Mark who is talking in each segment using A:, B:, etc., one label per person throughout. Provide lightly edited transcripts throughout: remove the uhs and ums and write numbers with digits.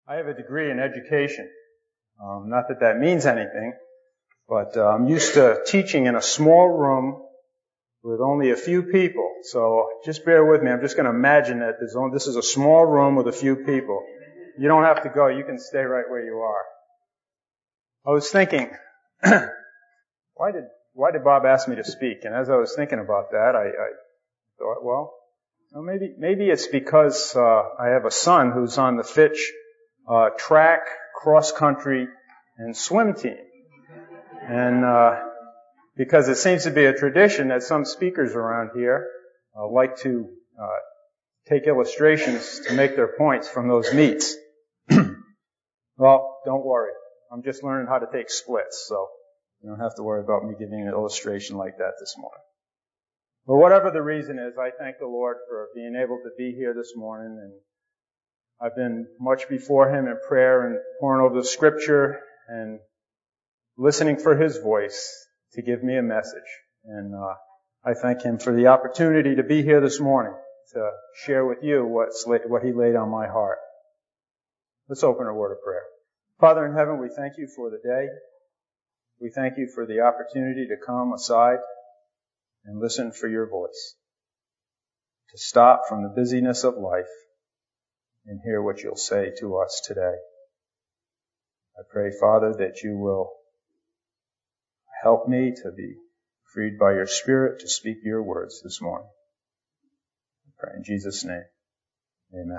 A: I have a degree in education. Not that that means anything, but I'm used to teaching in a small room with only a few people. So just bear with me. I'm just going to imagine that this is a small room with a few people. You don't have to go. You can stay right where you are. I was thinking, why did Bob ask me to speak? And as I was thinking about that, I thought, well, maybe it's because I have a son who's on the Fitch track, cross country, and swim team. And because it seems to be a tradition that some speakers around here like to take illustrations to make their points from those meets. Well, don't worry. I'm just learning how to take splits, so you don't have to worry about me giving an illustration like that this morning. But whatever the reason is, I thank the Lord for being able to be here this morning, and I've been much before Him in prayer and poring over the Scripture and listening for His voice to give me a message. And I thank Him for the opportunity to be here this morning to share with you what He laid on my heart. Let's open a word of prayer. Father in heaven, we thank You for the day. We thank You for the opportunity to come aside and listen for Your voice, to stop from the busyness of life and hear what You'll say to us today. I pray, Father, that You will help me to be freed by Your Spirit to speak Your words this morning. I pray in Jesus' name. Amen.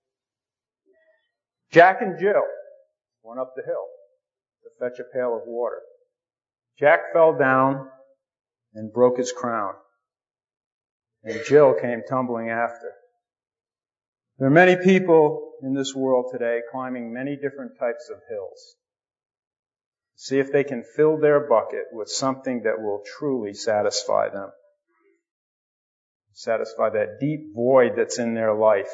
A: Jack and Jill went up the hill to fetch a pail of water. Jack fell down and broke his crown, and Jill came tumbling after. There are many people in this world today climbing many different types of hills. See if they can fill their bucket with something that will truly satisfy them. Satisfy that deep void that's in their life.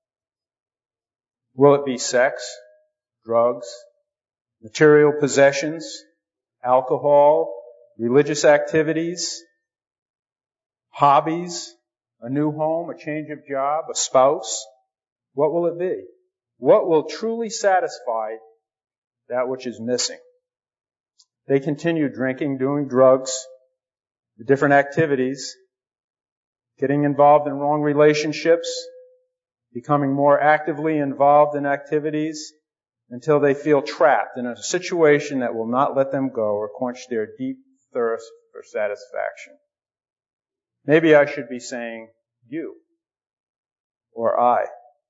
A: Will it be sex, drugs, material possessions, alcohol, religious activities, hobbies, a new home, a change of job, a spouse? What will it be? What will truly satisfy that which is missing? They continue drinking, doing drugs, different activities, getting involved in wrong relationships, becoming more actively involved in activities until they feel trapped in a situation that will not let them go or quench their deep thirst for satisfaction. Maybe I should be saying you or I.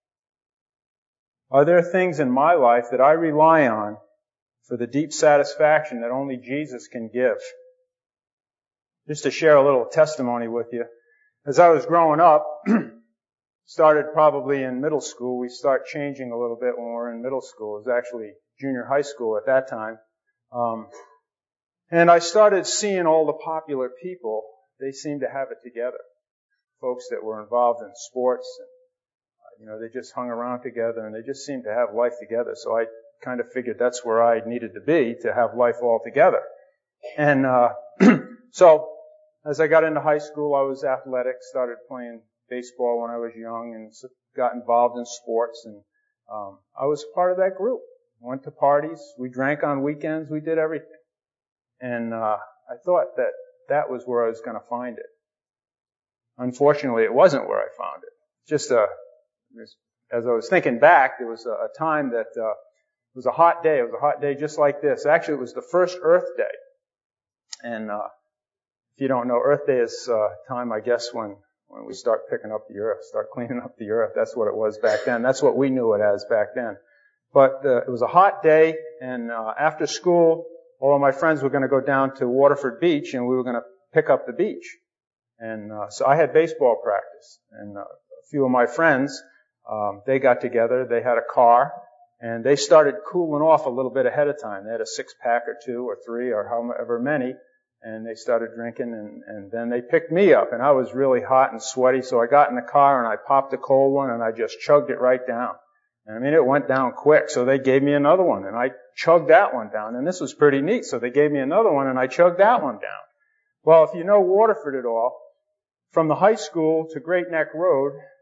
A: Are there things in my life that I rely on for the deep satisfaction that only Jesus can give? Just to share a little testimony with you. As I was growing up, started probably in middle school, we start changing a little bit when we're in middle school. It was actually junior high school at that time. And I started seeing all the popular people. They seemed to have it together. Folks that were involved in sports, and, they just hung around together and they just seemed to have life together. So I kind of figured that's where I needed to be to have life all together. And so as I got into high school, I was athletic, started playing baseball when I was young and got involved in sports, and I was part of that group. Went to parties, we drank on weekends, we did everything. And I thought that was where I was going to find it. Unfortunately, it wasn't where I found it. Just as I was thinking back, there was a time that it was a hot day. It was a hot day just like this. Actually, it was the first Earth Day. And if you don't know, Earth Day is time, I guess, when we start picking up the earth, start cleaning up the earth. That's what it was back then. That's what we knew it as back then. But it was a hot day, and after school, all of my friends were going to go down to Waterford Beach, and we were going to pick up the beach. And so I had baseball practice, and a few of my friends, they got together. They had a car, and they started cooling off a little bit ahead of time. They had a 6-pack or 2 or 3 or however many. And they started drinking, and then they picked me up, and I was really hot and sweaty, so I got in the car and I popped a cold one and I just chugged it right down. And I mean, it went down quick, so they gave me another one and I chugged that one down, and this was pretty neat, so they gave me another one and I chugged that one down. Well, if you know Waterford at all, from the high school to Great Neck Road,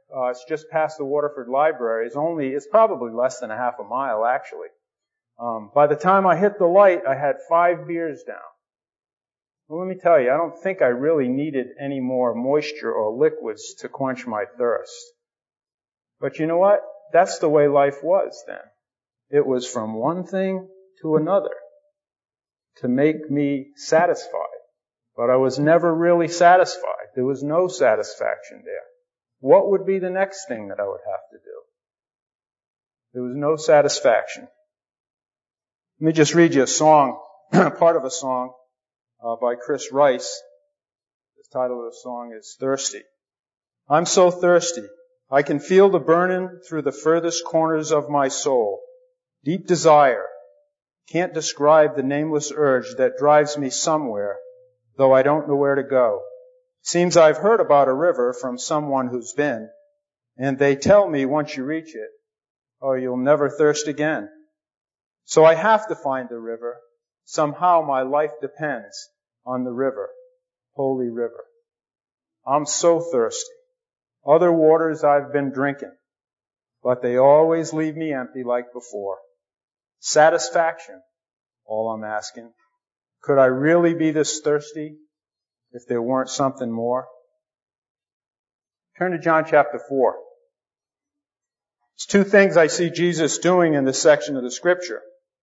A: It's just past the Waterford Library. It's probably less than a half a mile, actually. By the time I hit the light, I had 5 beers down. Well, let me tell you, I don't think I really needed any more moisture or liquids to quench my thirst. But you know what? That's the way life was then. It was from one thing to another to make me satisfied. But I was never really satisfied. There was no satisfaction there. What would be the next thing that I would have to do? There was no satisfaction. Let me just read you a song, part of a song by Chris Rice. The title of the song is Thirsty. I'm so thirsty. I can feel the burning through the furthest corners of my soul. Deep desire. Can't describe the nameless urge that drives me somewhere, though I don't know where to go. Seems I've heard about a river from someone who's been, and they tell me once you reach it, oh, you'll never thirst again. So I have to find the river. Somehow my life depends on the river, holy river. I'm so thirsty. Other waters I've been drinking, but they always leave me empty like before. Satisfaction, all I'm asking. Could I really be this thirsty if there weren't something more? Turn to John chapter 4. There's 2 things I see Jesus doing in this section of the scripture.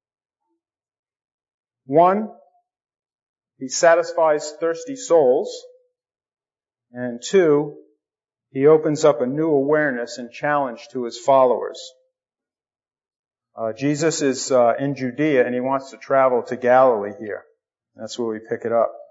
A: 1, he satisfies thirsty souls. And 2, he opens up a new awareness and challenge to his followers. Jesus is in Judea and he wants to travel to Galilee here. That's where we pick it up.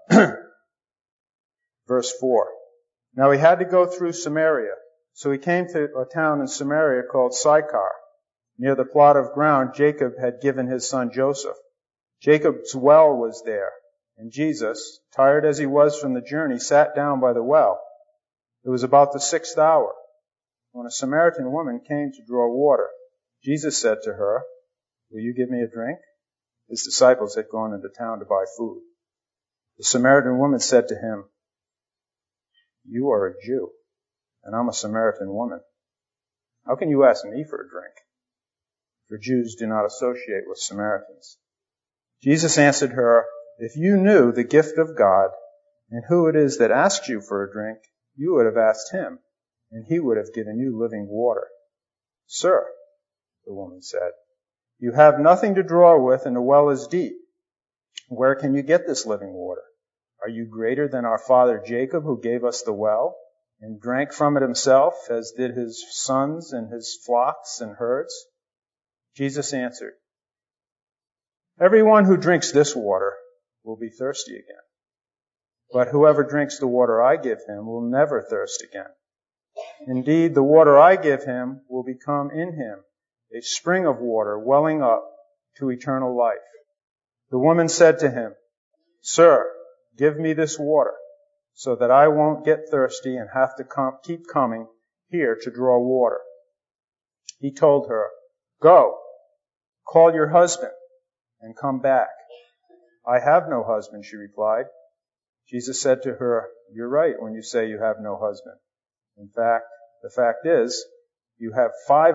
A: Verse 4. Now he had to go through Samaria. So he came to a town in Samaria called Sychar. Near the plot of ground Jacob had given his son Joseph. Jacob's well was there. And Jesus, tired as he was from the journey, sat down by the well. It was about the 6th hour. When a Samaritan woman came to draw water, Jesus said to her, will you give me a drink? His disciples had gone into town to buy food. The Samaritan woman said to him, you are a Jew, and I'm a Samaritan woman. How can you ask me for a drink? For Jews do not associate with Samaritans. Jesus answered her, if you knew the gift of God and who it is that asks you for a drink, you would have asked him, and he would have given you living water. Sir, the woman said, you have nothing to draw with and the well is deep. Where can you get this living water? Are you greater than our father Jacob, who gave us the well and drank from it himself, as did his sons and his flocks and herds? Jesus answered, everyone who drinks this water will be thirsty again. But whoever drinks the water I give him will never thirst again. Indeed, the water I give him will become in him a spring of water welling up to eternal life. The woman said to him, Sir, give me this water so that I won't get thirsty and have to keep coming here to draw water. He told her, Go, call your husband and come back. I have no husband, she replied. Jesus said to her, You're right when you say you have no husband. In fact, the fact is, you've had 5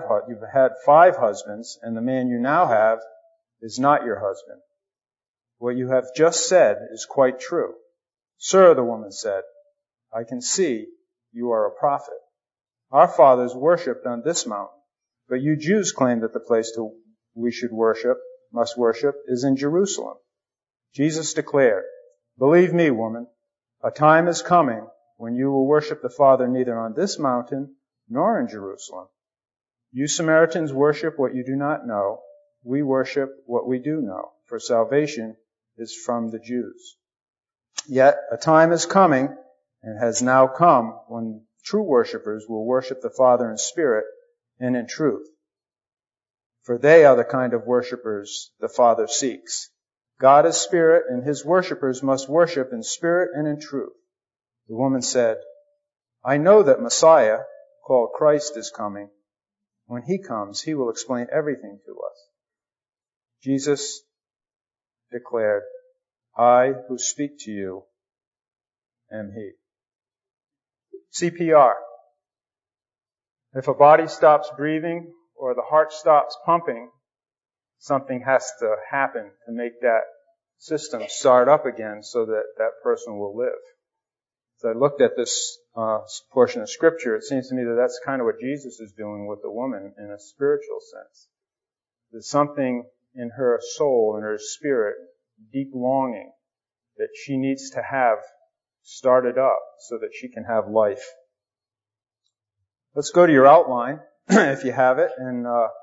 A: husbands, and the man you now have is not your husband. What you have just said is quite true. Sir, the woman said, I can see you are a prophet. Our fathers worshipped on this mountain, but you Jews claim that the place we must worship, is in Jerusalem. Jesus declared, Believe me, woman, a time is coming when you will worship the Father neither on this mountain nor in Jerusalem. You Samaritans worship what you do not know. We worship what we do know, for salvation is from the Jews. Yet a time is coming, and has now come, when true worshipers will worship the Father in spirit and in truth. For they are the kind of worshipers the Father seeks. God is spirit, and his worshipers must worship in spirit and in truth. The woman said, I know that Messiah, called Christ, is coming. When he comes, he will explain everything to us. Jesus declared, I who speak to you am he. CPR. If a body stops breathing or the heart stops pumping, something has to happen to make that system start up again so that that person will live. As I looked at this portion of Scripture, it seems to me that that's kind of what Jesus is doing with the woman in a spiritual sense. There's something in her soul, in her spirit, deep longing that she needs to have started up so that she can have life. Let's go to your outline, if you have it. And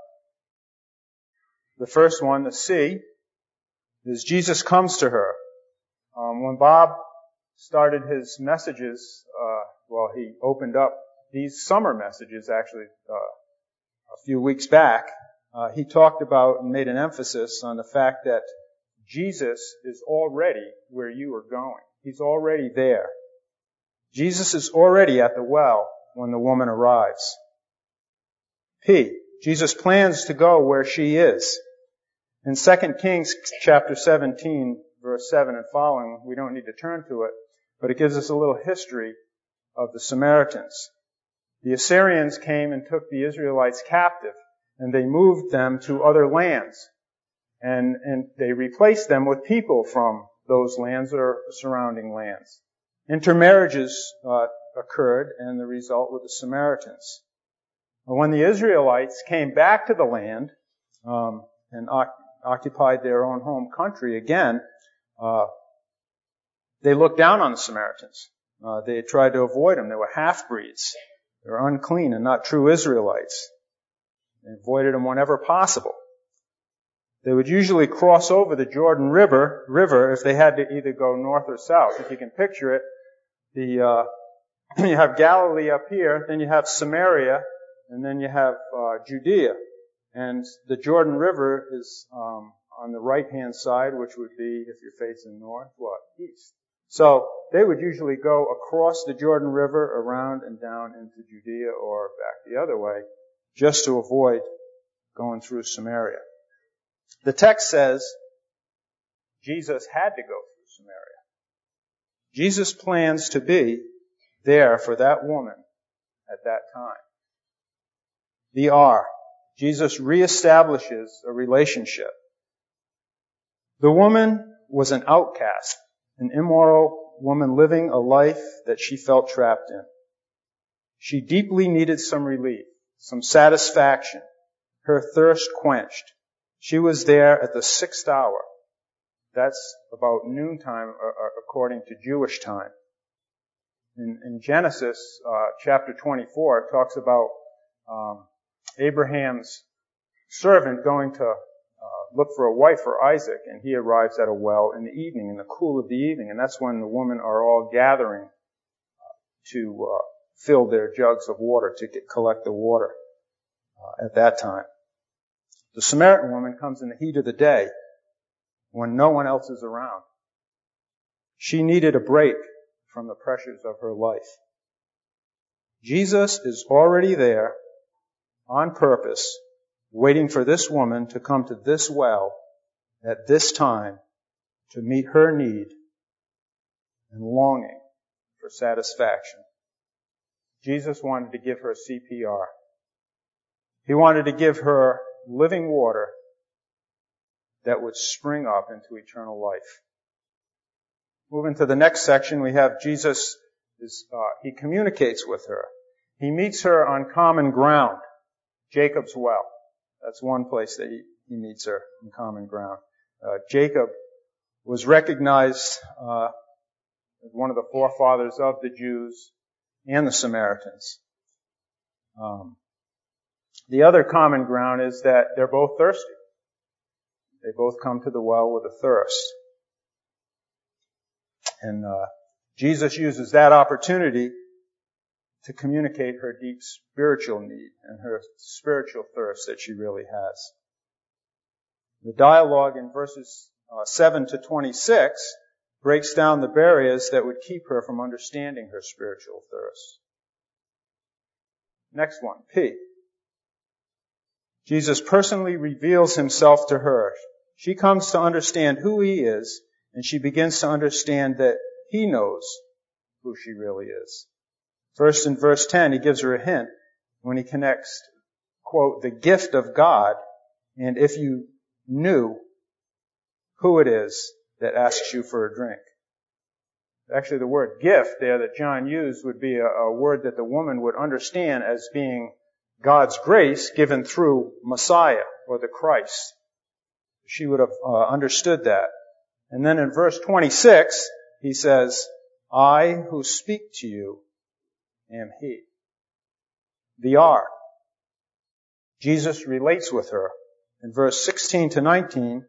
A: the first one, the C, is Jesus comes to her. When Bob started his messages, he opened up these summer messages actually a few weeks back. He talked about and made an emphasis on the fact that Jesus is already where you are going. He's already there. Jesus is already at the well when the woman arrives. P, Jesus plans to go where she is. In 2 Kings chapter 17, verse 7 and following, we don't need to turn to it, but it gives us a little history of the Samaritans. The Assyrians came and took the Israelites captive, and they moved them to other lands. And they replaced them with people from those lands or surrounding lands. Intermarriages occurred, and the result were the Samaritans. When the Israelites came back to the land and occupied their own home country again, they looked down on the Samaritans. They had tried to avoid them. They were half-breeds. They were unclean and not true Israelites. They avoided them whenever possible. They would usually cross over the Jordan River if they had to either go north or south. If you can picture it, you have Galilee up here, then you have Samaria, and then you have Judea. And the Jordan River is on the right-hand side, which would be, if you're facing north, east. So they would usually go across the Jordan River, around and down into Judea or back the other way, just to avoid going through Samaria. The text says Jesus had to go through Samaria. Jesus plans to be there for that woman at that time. The R. Jesus reestablishes a relationship. The woman was an outcast, an immoral woman living a life that she felt trapped in. She deeply needed some relief, some satisfaction, her thirst quenched. She was there at the 6th hour. That's about noontime according to Jewish time. In Genesis chapter 24, it talks about Abraham's servant going to look for a wife for Isaac, and he arrives at a well in the evening, in the cool of the evening, and that's when the women are all gathering to fill their jugs of water, to collect the water at that time. The Samaritan woman comes in the heat of the day when no one else is around. She needed a break from the pressures of her life. Jesus is already there on purpose, waiting for this woman to come to this well at this time to meet her need and longing for satisfaction. Jesus wanted to give her CPR. He wanted to give her living water that would spring up into eternal life. Moving to the next section, we have Jesus, he communicates with her. He meets her on common ground, Jacob's well. That's one place that he meets her on common ground. Jacob was recognized as one of the forefathers of the Jews and the Samaritans. The other common ground is that they're both thirsty. They both come to the well with a thirst. And Jesus uses that opportunity to communicate her deep spiritual need and her spiritual thirst that she really has. The dialogue in verses 7 to 26 breaks down the barriers that would keep her from understanding her spiritual thirst. Next one, P. Jesus personally reveals himself to her. She comes to understand who he is, and she begins to understand that he knows who she really is. First, in verse 10, he gives her a hint. when he connects, quote, the gift of God, and if you knew who it is that asks you for a drink. Actually, the word gift there that John used would be a word that the woman would understand as being God's grace given through Messiah or the Christ. She would have understood that. And then in verse 26, he says, I who speak to you am he. The R. Jesus relates with her. In verse 16 to 19,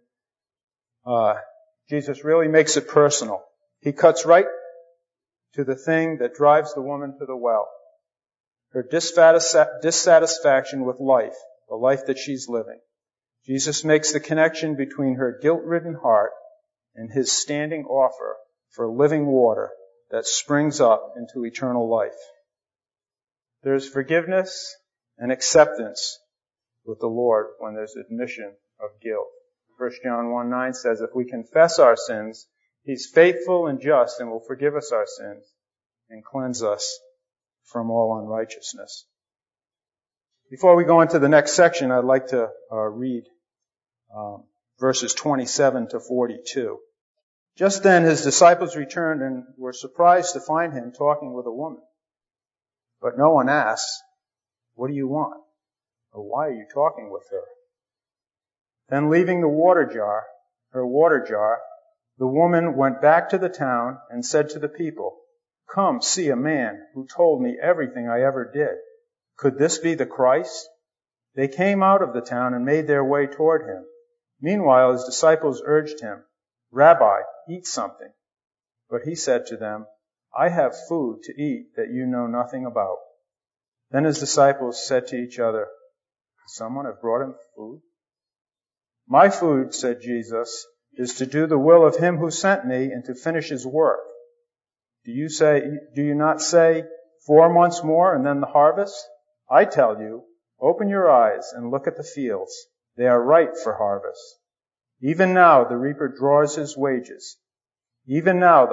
A: Jesus really makes it personal. He cuts right to the thing that drives the woman to the well. Her dissatisfaction with life, the life that she's living. Jesus makes the connection between her guilt-ridden heart and his standing offer for living water that springs up into eternal life. There's forgiveness and acceptance with the Lord when there's admission of guilt. 1 John 1:9 says, if we confess our sins, he's faithful and just and will forgive us our sins and cleanse us from all unrighteousness. Before we go into the next section, I'd like to read verses 27 to 42. Just then his disciples returned and were surprised to find him talking with a woman. But no one asked, what do you want? Or why are you talking with her? Then leaving her water jar, the woman went back to the town and said to the people, come see a man who told me everything I ever did. Could this be the Christ? They came out of the town and made their way toward him. Meanwhile, his disciples urged him, Rabbi, eat something. But he said to them, I have food to eat that you know nothing about. Then his disciples said to each other, could someone have brought him food? My food, said Jesus, is to do the will of him who sent me and to finish his work. Do you not say, 4 months more and then the harvest? I tell you, open your eyes and look at the fields. They are ripe for harvest. Even now the reaper draws his wages. Even now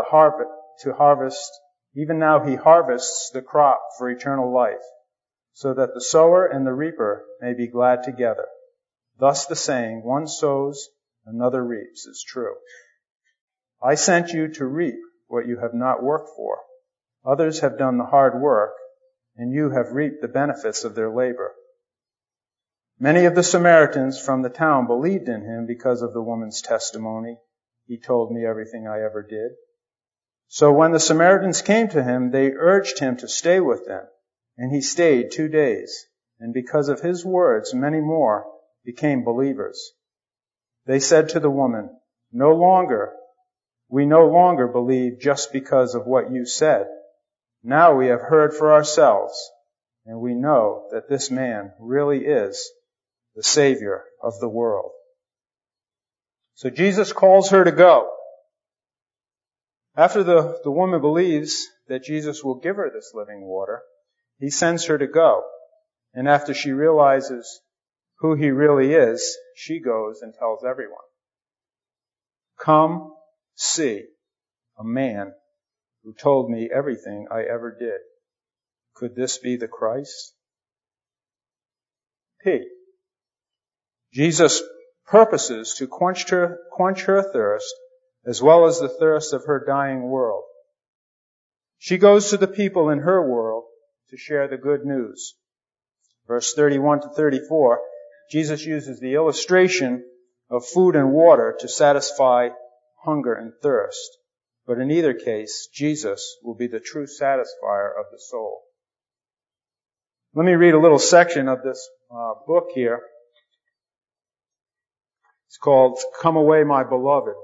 A: he harvests the crop for eternal life, so that the sower and the reaper may be glad together. Thus the saying, one sows, another reaps, is true. I sent you to reap what you have not worked for. Others have done the hard work, and you have reaped the benefits of their labor. Many of the Samaritans from the town believed in him because of the woman's testimony. He told me everything I ever did. So when the Samaritans came to him, they urged him to stay with them, and he stayed 2 days. And because of his words, many more became believers. They said to the woman, we no longer believe just because of what you said. Now we have heard for ourselves, and we know that this man really is the Savior of the world. So Jesus calls her to go. After the woman believes that Jesus will give her this living water, he sends her to go. And after she realizes who he really is, she goes and tells everyone. Come see a man who told me everything I ever did. Could this be the Christ? P. Jesus purposes to quench her thirst as well as the thirst of her dying world. She goes to the people in her world to share the good news. Verse 31 to 34, Jesus uses the illustration of food and water to satisfy hunger and thirst. But in either case, Jesus will be the true satisfier of the soul. Let me read a little section of this book here. It's called Come Away, My Beloved.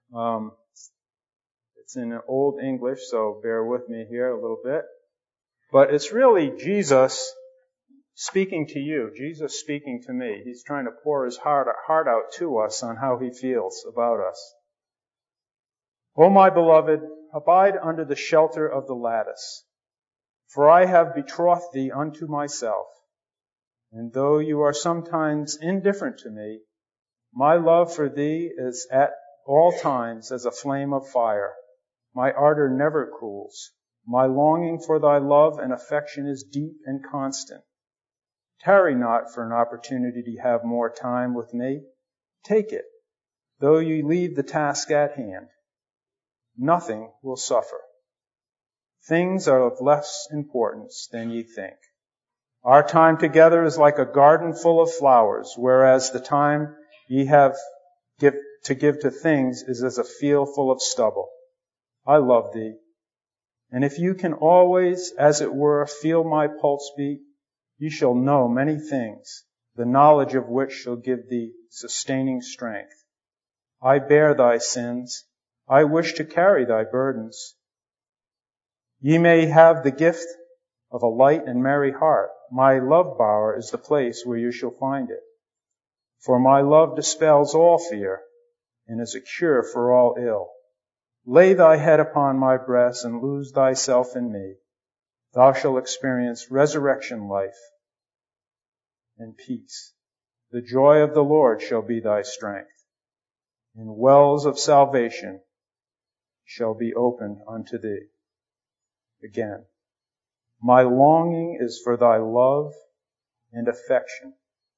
A: It's in Old English, so bear with me here a little bit. But it's really Jesus speaking to you, Jesus speaking to me. He's trying to pour his heart out to us on how he feels about us. O my beloved, abide under the shelter of the lattice, for I have betrothed thee unto myself. And though you are sometimes indifferent to me, my love for thee is at all times as a flame of fire. My ardor never cools. My longing for thy love and affection is deep and constant. Tarry not for an opportunity to have more time with me. Take it, though you leave the task at hand. Nothing will suffer. Things are of less importance than ye think. Our time together is like a garden full of flowers, whereas the time ye have to give to things is as a field full of stubble. I love thee. And if you can always, as it were, feel my pulse beat, you shall know many things, the knowledge of which shall give thee sustaining strength. I bear thy sins. I wish to carry thy burdens. Ye may have the gift of a light and merry heart. My love bower is the place where you shall find it. For my love dispels all fear and is a cure for all ill. Lay thy head upon my breast and lose thyself in me. Thou shalt experience resurrection life and peace. The joy of the Lord shall be thy strength, and wells of salvation shall be opened unto thee. Again, my longing is for thy love and affection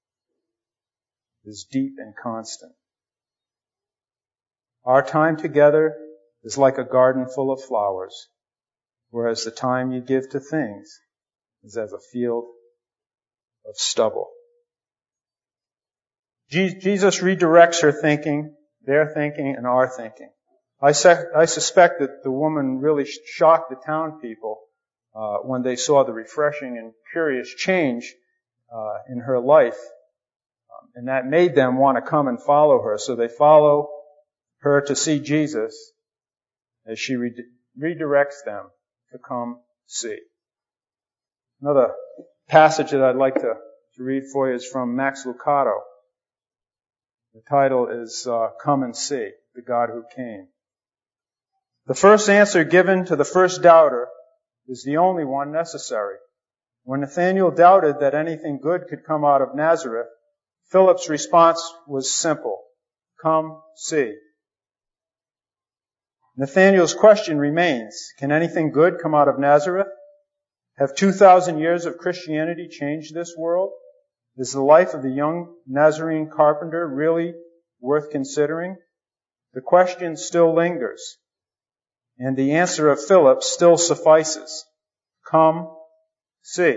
A: is deep and constant. Our time together is like a garden full of flowers, whereas the time you give to things is as a field of stubble. Jesus redirects her thinking, their thinking, and our thinking. I suspect that the woman really shocked the town people when they saw the refreshing and curious change in her life, and that made them want to come and follow her. So they follow her to see Jesus as she redirects them to come see. Another passage that I'd like to read for you is from Max Lucado. The title is Come and See, the God Who Came. The first answer given to the first doubter is the only one necessary. When Nathanael doubted that anything good could come out of Nazareth, Philip's response was simple. Come see. Nathanael's question remains, can anything good come out of Nazareth? Have 2,000 years of Christianity changed this world? Is the life of the young Nazarene carpenter really worth considering? The question still lingers, and the answer of Philip still suffices. Come see.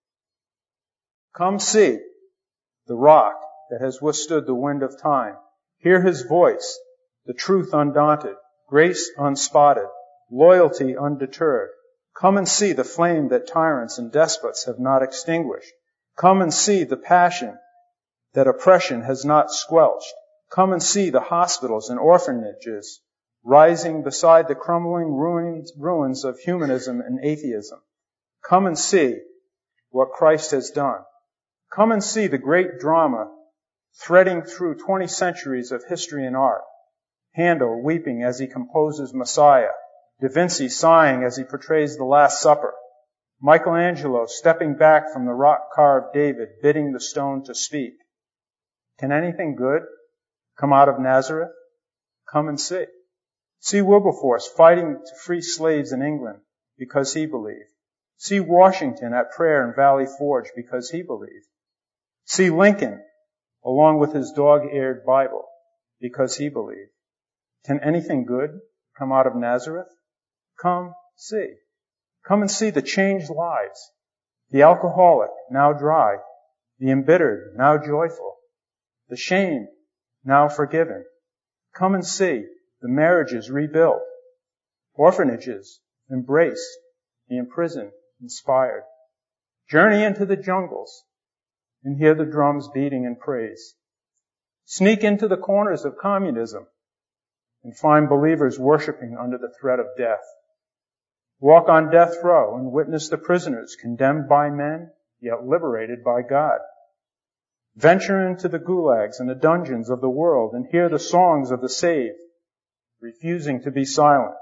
A: Come see the rock that has withstood the wind of time. Hear his voice, the truth undaunted, grace unspotted, loyalty undeterred. Come and see the flame that tyrants and despots have not extinguished. Come and see the passion that oppression has not squelched. Come and see the hospitals and orphanages rising beside the crumbling ruins of humanism and atheism. Come and see what Christ has done. Come and see the great drama threading through 20 centuries of history and art. Handel weeping as he composes Messiah. Da Vinci sighing as he portrays the Last Supper. Michelangelo stepping back from the rock-carved David, bidding the stone to speak. Can anything good come out of Nazareth? Come and see. See Wilberforce fighting to free slaves in England because he believed. See Washington at prayer in Valley Forge because he believed. See Lincoln along with his dog-eared Bible because he believed. Can anything good come out of Nazareth? Come see. Come and see the changed lives. The alcoholic, now dry. The embittered, now joyful. The shamed, now forgiven. Come and see the marriages rebuilt. Orphanages embraced. The imprisoned inspired. Journey into the jungles and hear the drums beating in praise. Sneak into the corners of communism and find believers worshiping under the threat of death. Walk on death row and witness the prisoners condemned by men, yet liberated by God. Venture into the gulags and the dungeons of the world and hear the songs of the saved, refusing to be silent.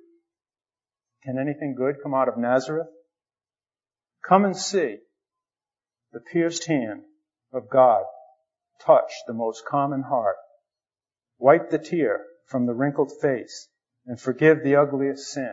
A: Can anything good come out of Nazareth? Come and see the pierced hand of God touch the most common heart. Wipe the tear from the wrinkled face and forgive the ugliest sin.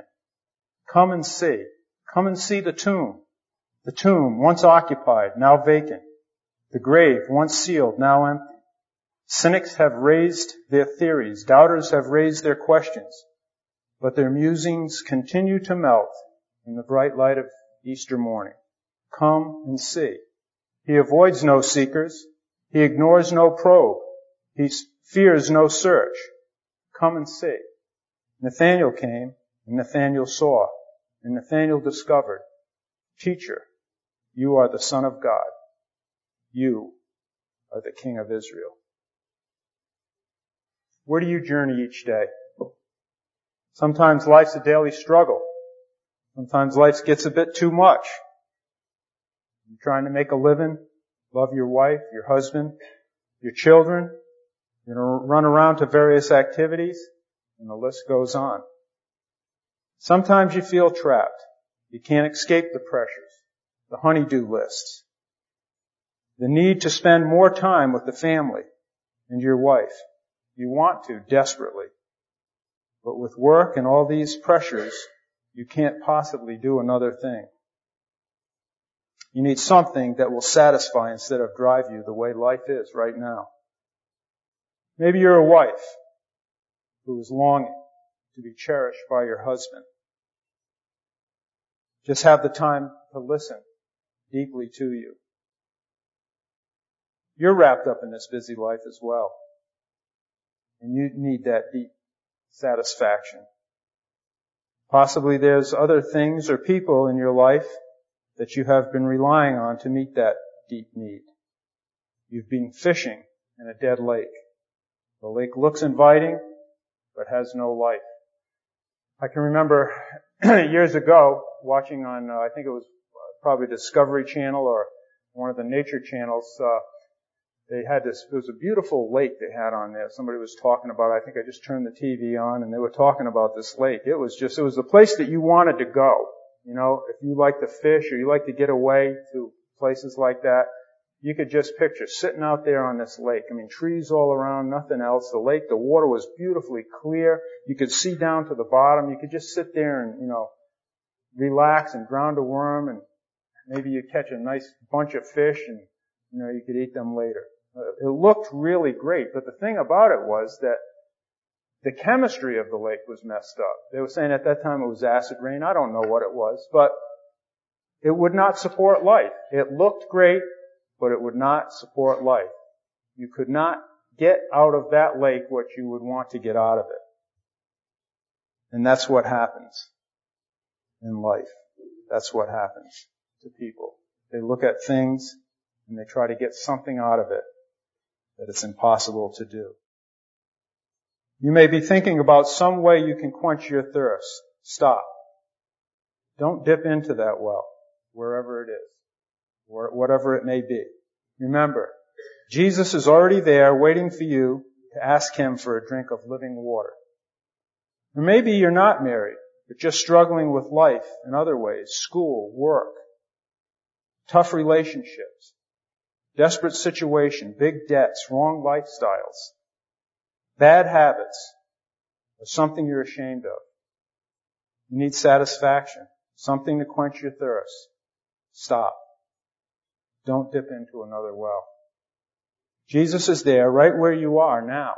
A: Come and see the tomb once occupied, now vacant, The grave, once sealed, now empty. Cynics have raised their theories. Doubters have raised their questions. But their musings continue to melt in the bright light of Easter morning. Come and see. He avoids no seekers. He ignores no probe. He fears no search. Come and see. Nathanael came, and Nathanael saw, and Nathanael discovered, Teacher, you are the Son of God. You are the King of Israel. Where do you journey each day? Sometimes life's a daily struggle. Sometimes life gets a bit too much. You're trying to make a living, love your wife, your husband, your children. You're going to run around to various activities, and the list goes on. Sometimes you feel trapped. You can't escape the pressures, the honey-do lists, the need to spend more time with the family and your wife. You want to desperately. But with work and all these pressures, you can't possibly do another thing. You need something that will satisfy instead of drive you the way life is right now. Maybe you're a wife who is longing to be cherished by your husband. Just have the time to listen deeply to you. You're wrapped up in this busy life as well. And you need that deep satisfaction. Possibly there's other things or people in your life that you have been relying on to meet that deep need. You've been fishing in a dead lake. The lake looks inviting, but has no life. I can remember years ago watching on, I think it was probably Discovery Channel or one of the nature channels, they had this, it was a beautiful lake they had on there. Somebody was talking about it. I think I just turned the TV on and they were talking about this lake. It was the place that you wanted to go. You know, if you like to fish or you like to get away to places like that, you could just picture sitting out there on this lake. I mean, trees all around, nothing else. The lake, the water was beautifully clear. You could see down to the bottom. You could just sit there and, you know, relax and ground a worm and maybe you'd catch a nice bunch of fish and, you know, you could eat them later. It looked really great, but the thing about it was that the chemistry of the lake was messed up. They were saying at that time it was acid rain. I don't know what it was, but it would not support life. It looked great, but it would not support life. You could not get out of that lake what you would want to get out of it. And that's what happens in life. That's what happens to people. They look at things and they try to get something out of it that it's impossible to do. You may be thinking about some way you can quench your thirst. Stop. Don't dip into that well, wherever it is, or whatever it may be. Remember, Jesus is already there waiting for you to ask Him for a drink of living water. Or maybe you're not married, but just struggling with life in other ways, school, work, tough relationships, desperate situation, big debts, wrong lifestyles, bad habits, or something you're ashamed of. You need satisfaction, something to quench your thirst. Stop. Don't dip into another well. Jesus is there right where you are now.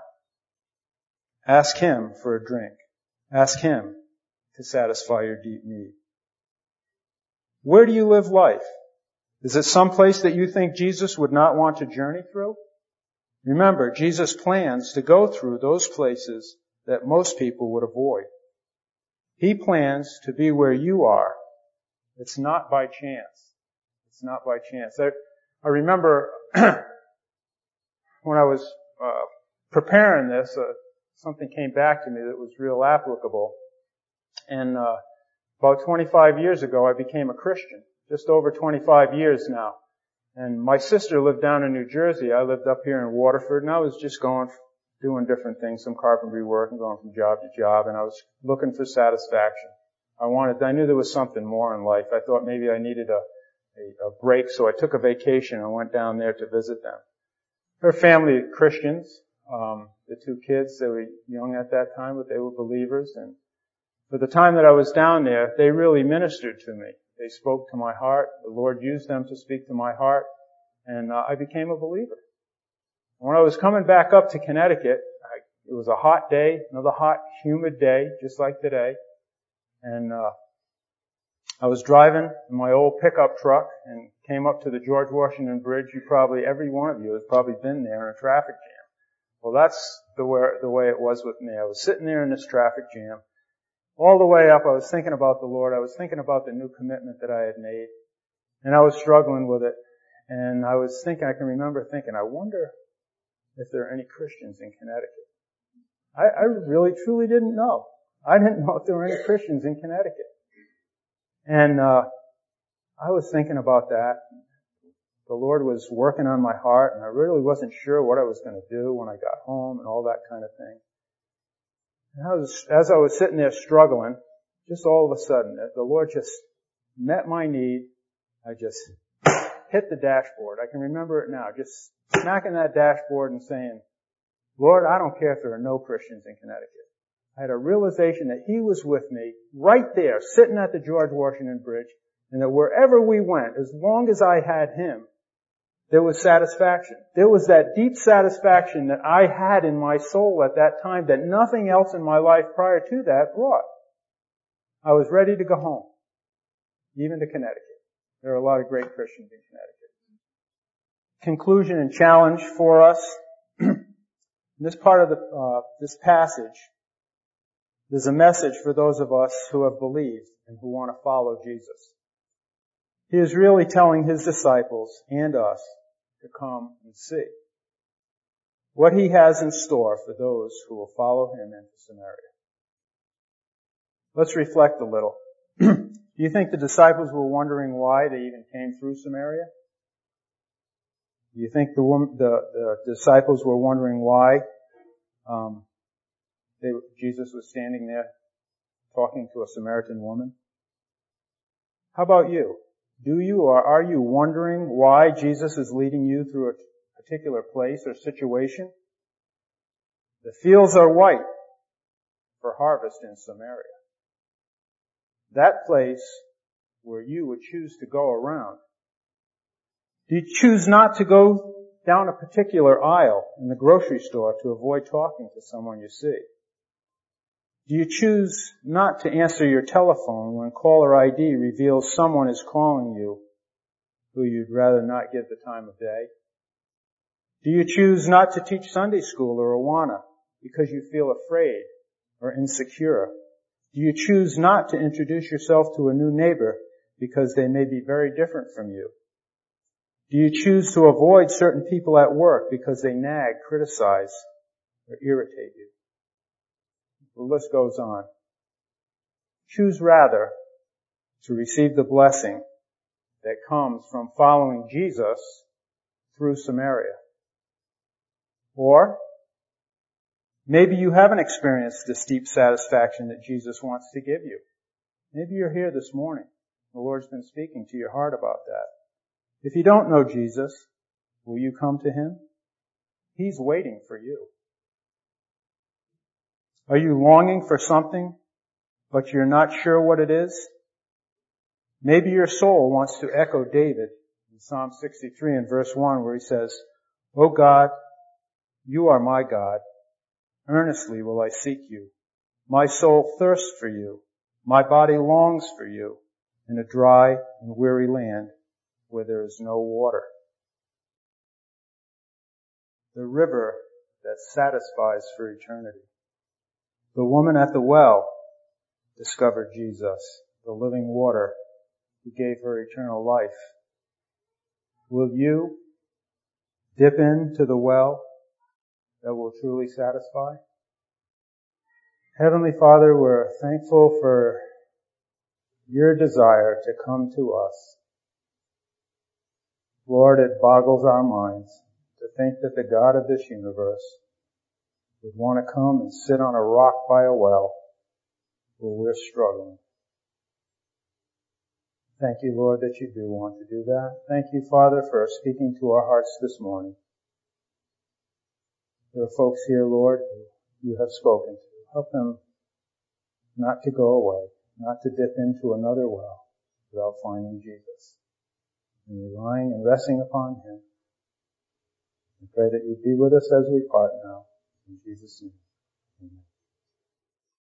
A: Ask Him for a drink. Ask Him to satisfy your deep need. Where do you live life? Is it some place that you think Jesus would not want to journey through? Remember, Jesus plans to go through those places that most people would avoid. He plans to be where you are. It's not by chance. It's not by chance. I remember when I was preparing this, something came back to me that was real applicable. And about 25 years ago, I became a Christian. Just over 25 years now. And my sister lived down in New Jersey. I lived up here in Waterford, and I was just doing different things, some carpentry work and going from job to job, and I was looking for satisfaction. I knew there was something more in life. I thought maybe I needed a break, so I took a vacation and went down there to visit them. Her family of Christians, the two kids, they were young at that time, but they were believers, and for the time that I was down there, they really ministered to me. They spoke to my heart. The Lord used them to speak to my heart. And I became a believer. When I was coming back up to Connecticut, it was a hot day, another hot, humid day, just like today. And I was driving in my old pickup truck and came up to the George Washington Bridge. Every one of you has probably been there in a traffic jam. Well, that's the way it was with me. I was sitting there in this traffic jam. All the way up, I was thinking about the Lord. I was thinking about the new commitment that I had made. And I was struggling with it. And I can remember thinking, I wonder if there are any Christians in Connecticut. I really, truly didn't know. I didn't know if there were any Christians in Connecticut. And I was thinking about that. The Lord was working on my heart, and I really wasn't sure what I was going to do when I got home and all that kind of thing. And as I was sitting there struggling, just all of a sudden, the Lord just met my need. I just hit the dashboard. I can remember it now, just smacking that dashboard and saying, Lord, I don't care if there are no Christians in Connecticut. I had a realization that He was with me right there, sitting at the George Washington Bridge, and that wherever we went, as long as I had Him, there was satisfaction. There was that deep satisfaction that I had in my soul at that time that nothing else in my life prior to that brought. I was ready to go home, even to Connecticut. There are a lot of great Christians in Connecticut. Conclusion and challenge for us. This part of this passage, there's a message for those of us who have believed and who want to follow Jesus. He is really telling His disciples and us to come and see what He has in store for those who will follow Him into Samaria. Let's reflect a little. Do you think the disciples were wondering why they even came through Samaria? Do you think the disciples were wondering why Jesus was standing there talking to a Samaritan woman? How about you? Do you or are you wondering why Jesus is leading you through a particular place or situation? The fields are white for harvest in Samaria. That place where you would choose to go around. Do you choose not to go down a particular aisle in the grocery store to avoid talking to someone you see? Do you choose not to answer your telephone when caller ID reveals someone is calling you who you'd rather not give the time of day? Do you choose not to teach Sunday school or Awana because you feel afraid or insecure? Do you choose not to introduce yourself to a new neighbor because they may be very different from you? Do you choose to avoid certain people at work because they nag, criticize, or irritate you? The list goes on. Choose rather to receive the blessing that comes from following Jesus through Samaria. Or maybe you haven't experienced this deep satisfaction that Jesus wants to give you. Maybe you're here this morning. The Lord's been speaking to your heart about that. If you don't know Jesus, will you come to Him? He's waiting for you. Are you longing for something, but you're not sure what it is? Maybe your soul wants to echo David in Psalm 63 and verse 1 where he says, "O God, you are my God. Earnestly will I seek you. My soul thirsts for you. My body longs for you in a dry and weary land where there is no water." The river that satisfies for eternity. The woman at the well discovered Jesus, the living water who gave her eternal life. Will you dip into the well that will truly satisfy? Heavenly Father, we're thankful for your desire to come to us. Lord, it boggles our minds to think that the God of this universe would want to come and sit on a rock by a well where we're struggling. Thank you, Lord, that you do want to do that. Thank you, Father, for speaking to our hearts this morning. There are folks here, Lord, who you have spoken to. Help them not to go away, not to dip into another well without finding Jesus and relying and resting upon Him. We pray that you be with us as we part now. In Jesus' name. Amen.